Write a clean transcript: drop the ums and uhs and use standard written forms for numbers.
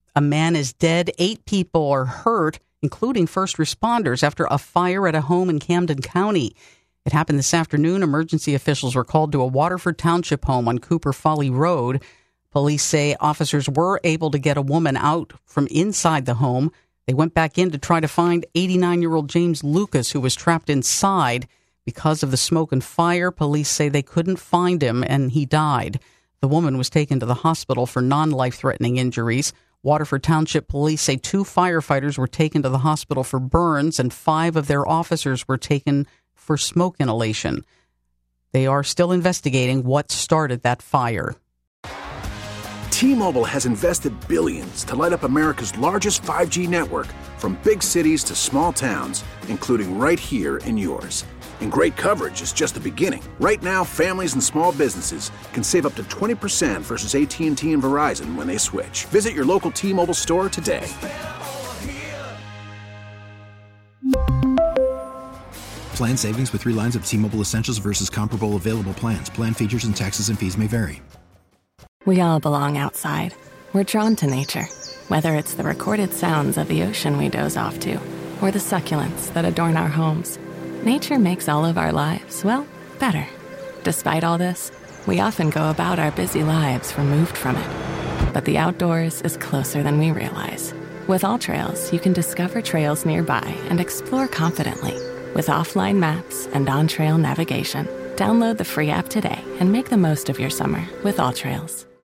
A man is dead. 8 people are hurt, including first responders, after a fire at a home in Camden County. It happened this afternoon. Emergency officials were called to a Waterford Township home on Cooper Folly Road. Police say officers were able to get a woman out from inside the home. They went back in to try to find 89-year-old James Lucas, who was trapped inside. Because of the smoke and fire, police say they couldn't find him and he died. The woman was taken to the hospital for non-life-threatening injuries. Waterford Township Police say 2 firefighters were taken to the hospital for burns and 5 of their officers were taken for smoke inhalation. They are still investigating what started that fire. T-Mobile has invested billions to light up America's largest 5G network, from big cities to small towns, including right here in yours. And great coverage is just the beginning. Right now, families and small businesses can save up to 20% versus AT&T and Verizon when they switch. Visit your local T-Mobile store today. Plan savings with 3 lines of T-Mobile Essentials versus comparable available plans. Plan features and taxes and fees may vary. We all belong outside. We're drawn to nature, whether it's the recorded sounds of the ocean we doze off to, or the succulents that adorn our homes. Nature makes all of our lives, well, better. Despite all this, we often go about our busy lives removed from it. But the outdoors is closer than we realize. With AllTrails, you can discover trails nearby and explore confidently. With offline maps and on-trail navigation, download the free app today and make the most of your summer with AllTrails.